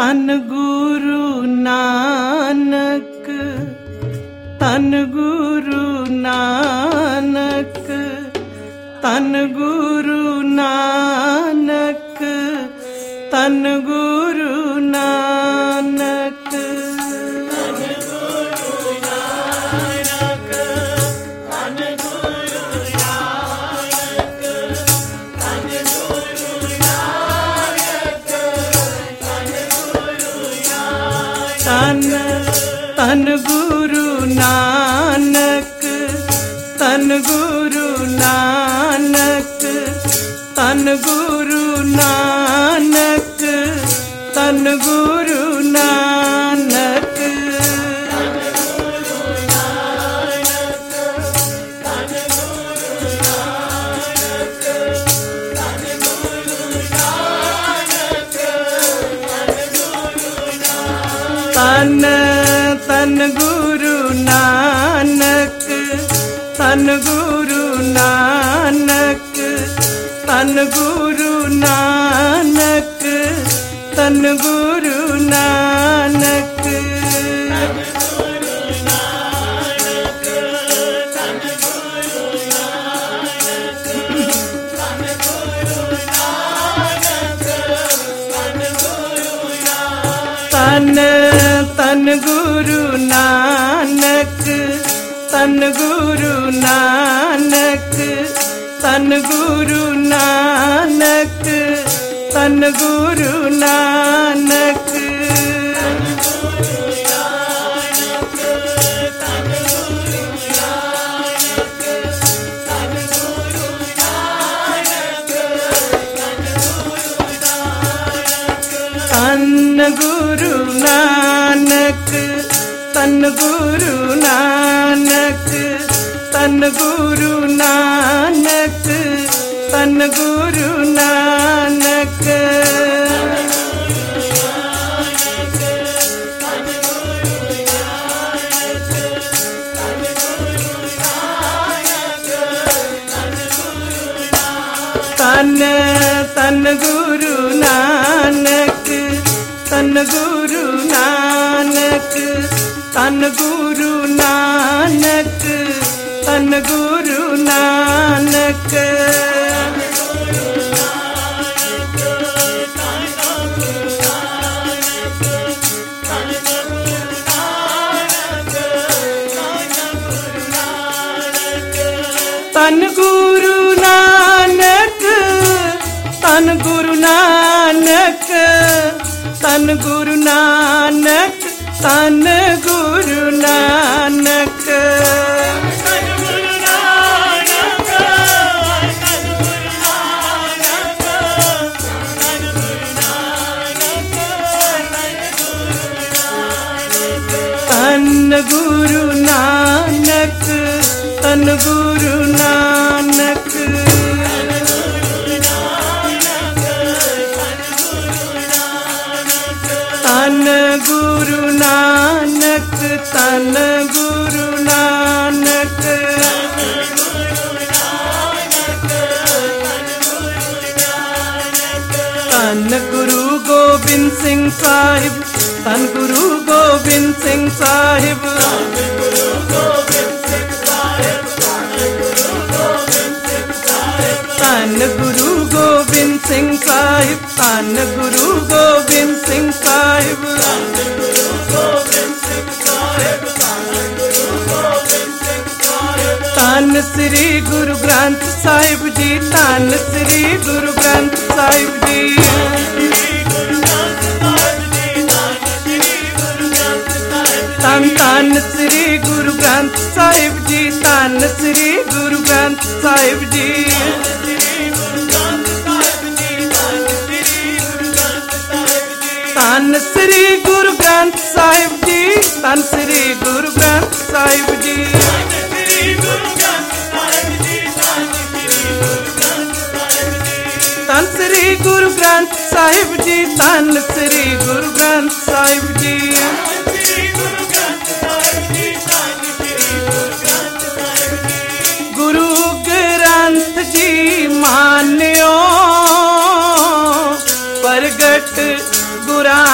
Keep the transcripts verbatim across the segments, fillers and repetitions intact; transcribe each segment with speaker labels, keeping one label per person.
Speaker 1: तन गुरु नानक, तन गुरु नानक, तन गुरु नानक, तन गुरु नानक, तन गुरु नानक, तन गुरु नानक, तन गुरु नानक, तन गुरु नानक, तन तन गुरु नानक, तन गुरु नानक, तन गुरु नानक, तन गुरु नानक, तन तन गुरु नानक, तन गुरु नानक, तन गुरु नानक, तन गुरु नानक, तन तन गुरु नानक, तन गुरु नानक, तन गुरु नानक, तन गुरु नानक, तन गुरु नानक, तन गुरु नानक, तन गुरु नानक, तन गुरु नानक, तन तन गुरु नानक, तन गुरु नानक, तन गुरु नानक, तन गुरु नानक, तन गुरु नानक, तन गुरु नानक, तन गुरु नानक, तन गुरु नानक, तन गुरु नानक, तन गुरु नानक, तन गुरु नानक, तन गुरु नानक, तन गुरु गोबिंद सिंह साहिब, तन गुरु गोबिंद सिंह साहिब, तन गुरु गोबिंद सिंह साहिब, तन गुरु गोबिंद सिंह साहिब, तन श्री गुरु ग्रंथ साहिब जी, तन श्री गुरु ग्रंथ साहिब जी, तन तन श्री गुरु ग्रंथ साहिब जी, तन श्री गुरु ग्रंथ साहिब जी, तन श्री गुरु ग्रंथ साहिब जी, तन श्री गुरु ग्रंथ साहिब जी, तन श्री गुरु ग्रंथ साहिब जी, तन श्री गुरु ग्रंथ साहिब जी, गुरु ग्रंथ जी मान्यो प्रगट गुरा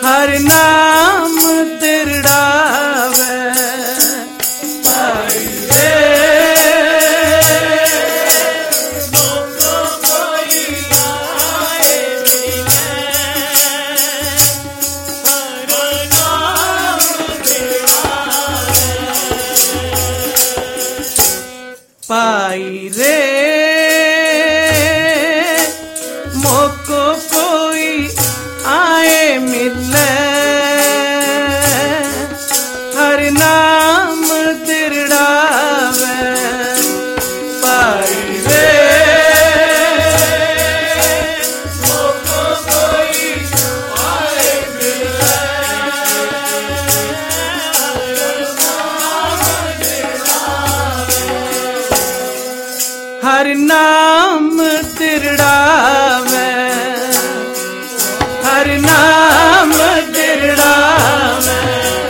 Speaker 1: हर नाम तिरड़ावे पाई रे मोको कोई आए मिले हर नाम तिरड़ावे पाई रे मोको कोई आए मिले हर नाम तिरड़ावे पाई रे मोको कोई आए मिले हर नाम तिरड़ावे हर नाम तिरड़ावे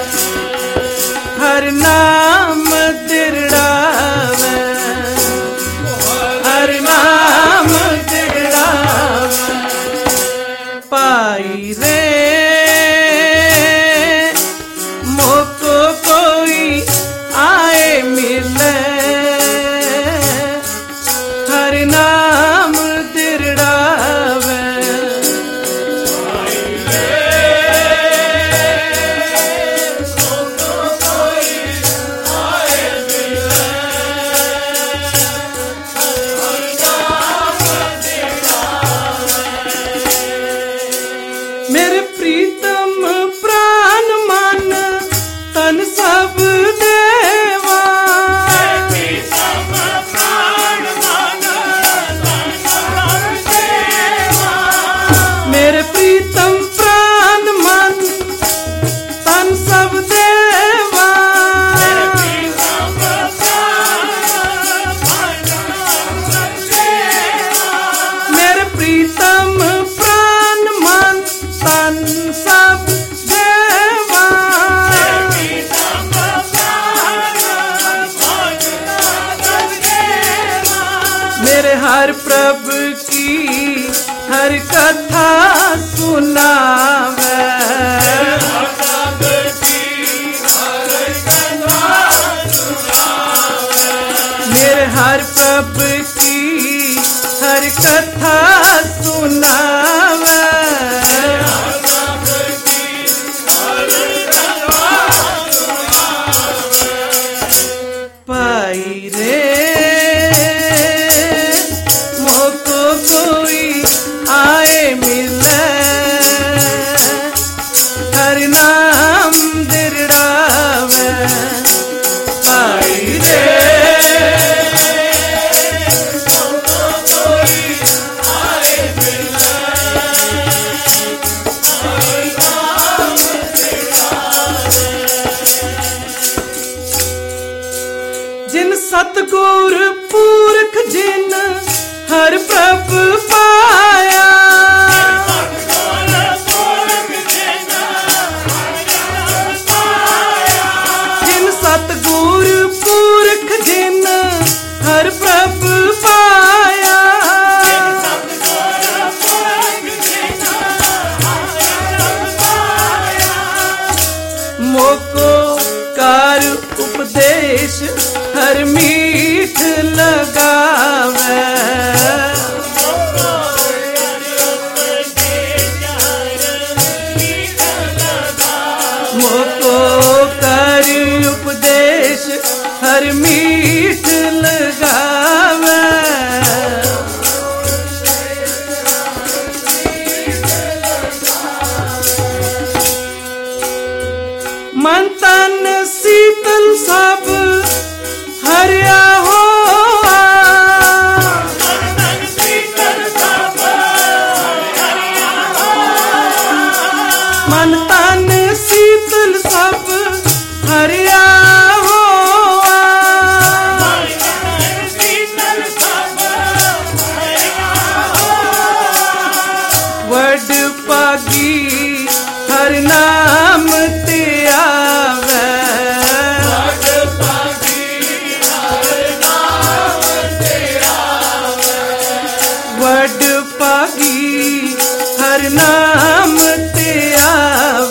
Speaker 1: हर नाम तिरड़ावे हर नाम तिरड़ावे पाई रे मोको कोई आए मिले हर नाम तिरड़ावे मेरे प्रीतम प्राण मन तन सब देवा मेरे प्रीतम प्राण मन तन सब देवा मेरे प्रीतम प्राण मन तन सब देवा मेरे हर प्रभु की हर कथा सुनावे मेरे हर प्रभु की हर कथा सुनावे पाई रे मोको कोई आए मिले हर नाम तिरड़ावे पाई रे मोको कोई आए मिले हर नाम तिरड़ावे जिन सतगुर पुरख जिन हर प्रभु पाया जिन सतगुर पुरख जिन हर प्रभु पाया मोको कार उपदेश हर मीठ लगावे मोको कर उपदेश हर मीठ लगावे मन तन शीतल सब हरिया हो मन तन शीतल सब हरिया हो वड पागी हर नाम ते आवे वड पागी हर नाम ते आवे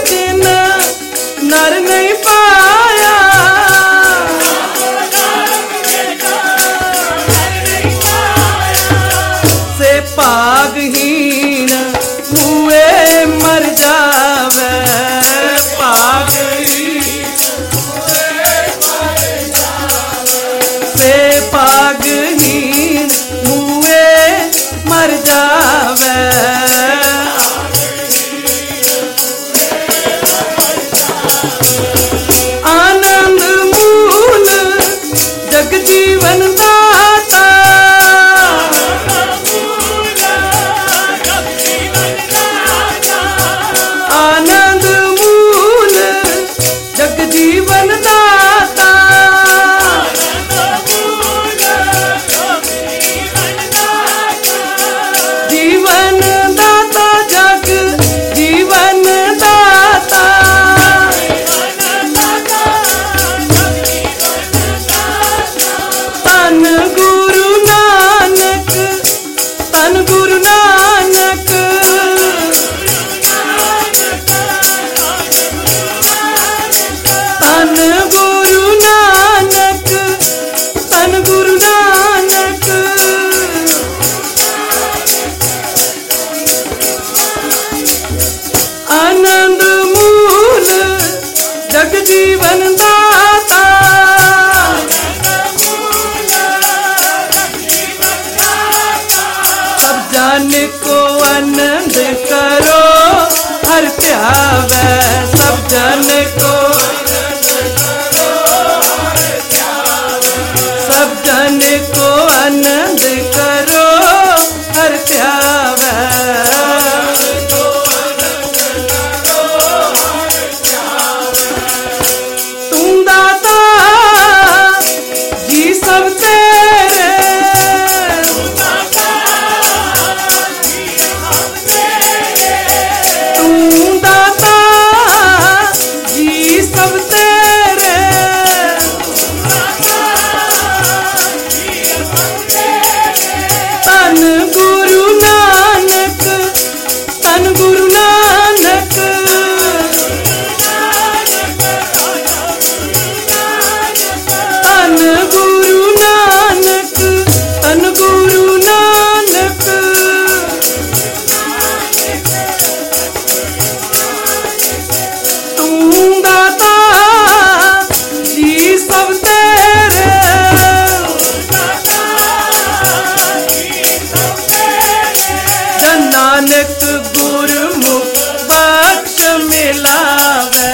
Speaker 1: जिन नर नहीं पाया, से पागहीन मुए मर जावे, पागहीन से पागहीन मुए मर जावे। आनंद मूल जग जीवन दाता, आनंद मूल जग जीवन दाता, जीवन दाता जग जीवन दाता, तन गुरु नानक, तन गुरु नानक, तन गुरु नानक, तन गुरु नानक। आनंद मूल जग जीवन दाता, सब जन को आनंद करो हर प्यावे, सब जन को, सब जन को आनंद करो हर प्यावे। तुम दाता जी सब तेरे, तुम दाता जी सब तेरे, तन गुरु नानक, तन गुरु नानक, तन गुरु नानक, तन गुरु नानक। तुम दाता जी सब तेरे, जन नानक गुरमुख बख्श मिलावे,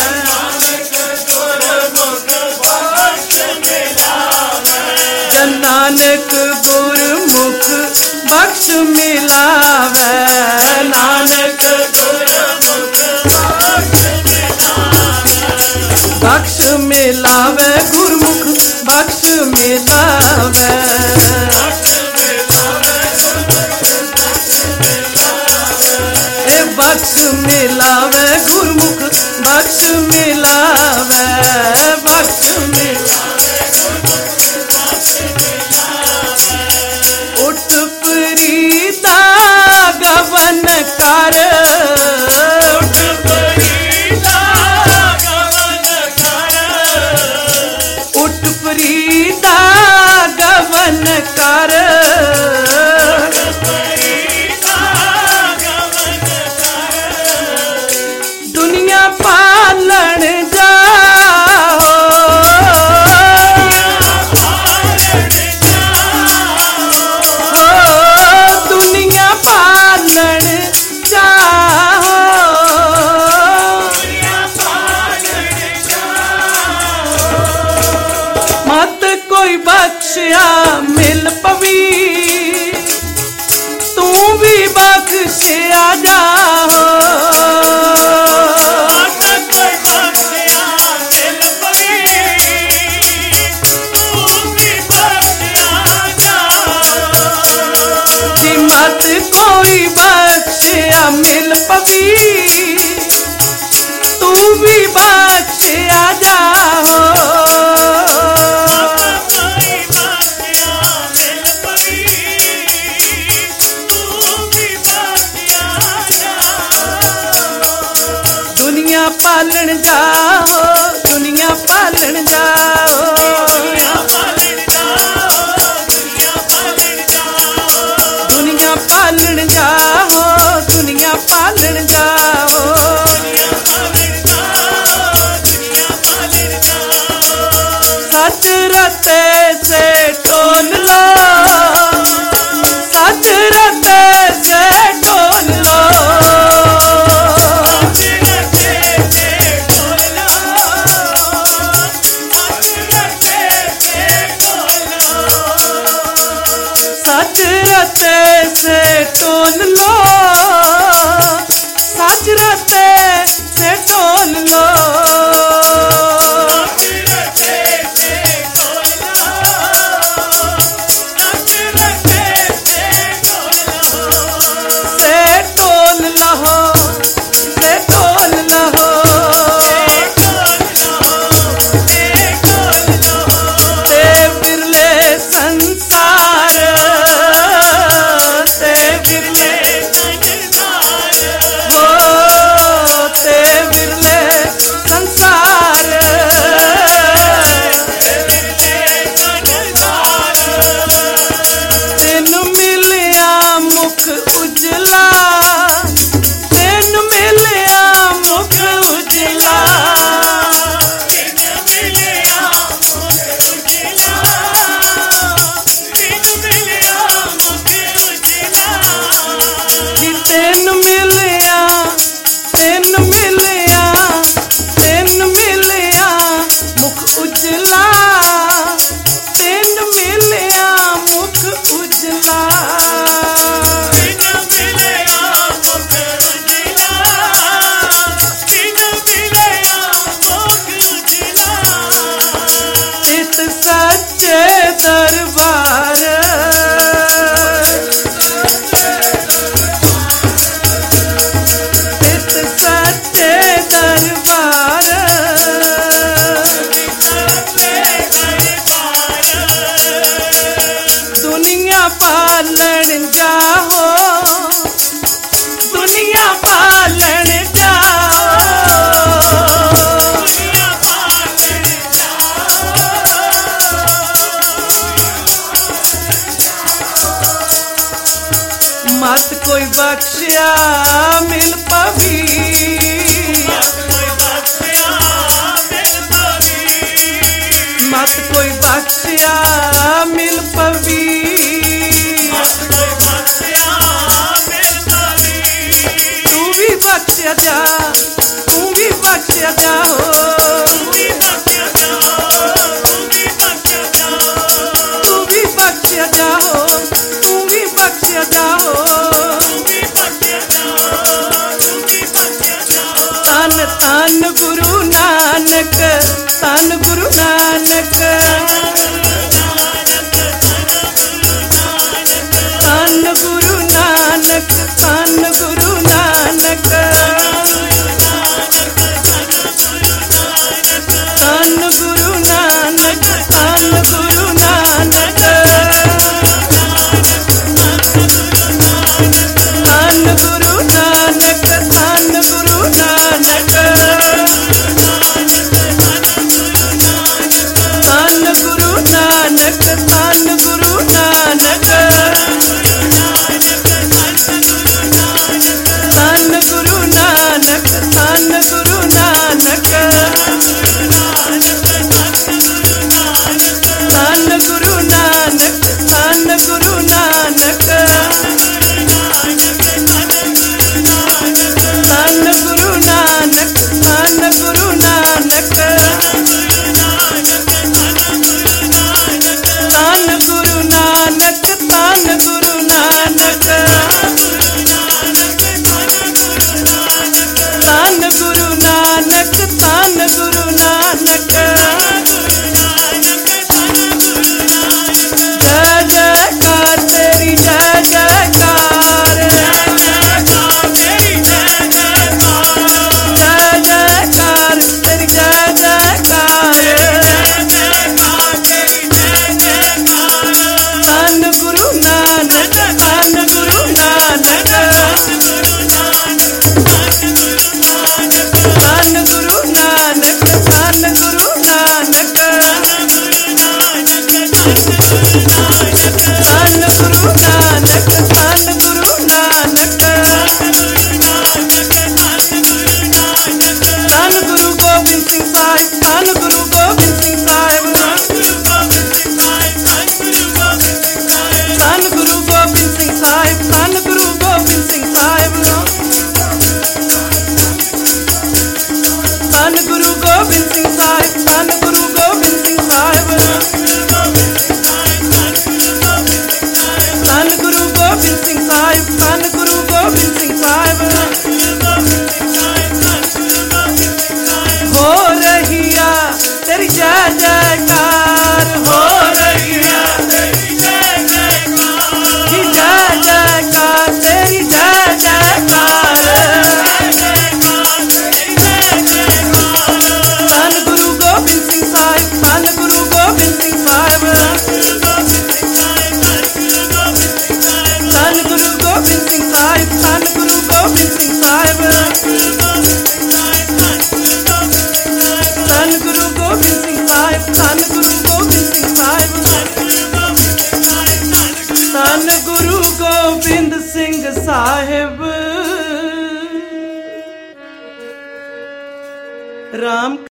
Speaker 1: जन नानक गुरमुख बख्श मिलावे, नानक बख्श मिलावे, गुरमुख बख्श मिलावे, ए बख्श मिलावे, गुरमुख बख्श मिलावे, बख्श मिलावे। उठ प्रीता गवन कर, उठ प्रीता गवन कर, उठ प्रीता गवन कर, दुनिया पालन जाओ, हो दुनिया पालन जाओ, मत कोई बख्शिया मिल पवी, तू भी बख्शिया जाओ, मत कोई बख्शिया मिल पवी, तू भी बख्शिया जाओ, दुनिया पालन जाओ, दुनिया पालन जाओ, दुनिया पालन जाओ, दुनिया पालन जाओ, दुनिया पालन जाओ, सच रते से टोल लो, सच रते से टोल लो, सच रते से टोल लो, सच रते से टोल लो, सच्चे दरबार, इत सच्चे दरबार, दुनिया पालन जाओ, दुनिया पालन जाओ, मत कोई बख्शिया मिल पवी, मत कोई बख्शिया मिल पवी, तू भी बख्शिया जा, तू भी बख्शिया जाओ, तू भी बख्शिया जाओ, तू भी बख्शिया जाओ, तन तन गुरु नानक, तन गुरु नानक, तन गुरु नानक, तन गुरु नानक, तन गुरु नानक, तन गुरु नानक, तन गुरु नानक, तन गुरु नानक, तन ਧੰਨ ਗੁਰੂ ਗੋਬਿੰਦ ਸਿੰਘ ਸਾਹਿਬ, ਧੰਨ ਗੁਰੂ ਗੋਬਿੰਦ ਸਿੰਘ ਸਾਹਿਬ, ਧੰਨ ਗੁਰੂ ਗੋਬਿੰਦ ਸਿੰਘ ਸਾਹਿਬ, ਧੰਨ ਗੁਰੂ ਗੋਬਿੰਦ ਸਿੰਘ ਸਾਹਿਬ। ਹੋ ਰਹੀ ਆ ਤੇਰੀ ਜੈ ਜੈਕਾਰ, ਹੋ ਰਹੀ ਆ ਤੇਰੀ ਜੈ ਜੈਕਾਰ, ਜੈ ਜੈਕਾਰ ਤੇਰੀ ਜੈ ਜੈਕਾਰ। ਧੰਨ ਗੁਰੂ ਗੋਬਿੰਦ ਸਿੰਘ ਸਾਹਿਬ, ਧੰਨ ਗੁਰੂ ਗੋਬਿੰਦ ਸਿੰਘ ਸਾਹਿਬ, ਧੰਨ ਗੁਰੂ ਗੋਬਿੰਦ ਸਿੰਘ ਸਾਹਿਬ, ਧੰਨ ਗੁਰੂ ਗੋਬਿੰਦ ਸਿੰਘ ਸਾਹਿਬ, ਧੰਨ ਗੁਰੂ ਗੋਬਿੰਦ ਸਿੰਘ ਸਾਹਿਬ, ਧੰਨ ਗੁਰੂ ਗੋਬਿੰਦ ਸਿੰਘ ਸਾਹਿਬ, ਧੰਨ ਗੁਰੂ ਗੋਬਿੰਦ ਸਿੰਘ ਸਾਹਿਬ। ਰਾਮ